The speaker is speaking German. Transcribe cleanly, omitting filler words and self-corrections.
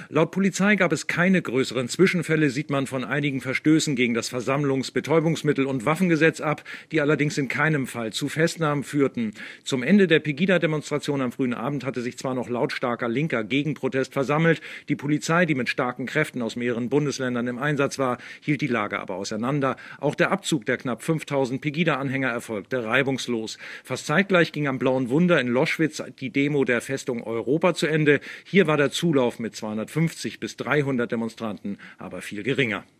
Laut Polizei gab es keine größeren Zwischenfälle, sieht man von einigen Verstößen gegen das Versammlungs-, Betäubungsmittel- und Waffengesetz ab, die allerdings in keinem Fall zu Festnahmen führten. Zum Ende der Pegida-Demonstration am frühen Abend hatte sich zwar noch lautstarker linker Gegenprotest versammelt, die Polizei, die mit starken Kräften aus mehreren Bundesländern im Einsatz war, hielt die Lage aber auseinander. Auch der Abzug der knapp 5000 Pegida-Anhänger erfolgte reibungslos. Fast zeitgleich ging am Blauen Wunder in Loschwitz die Demo der Festung Europa zu Ende. Hier war der Zulauf mit 250 bis 300 Demonstranten aber viel geringer.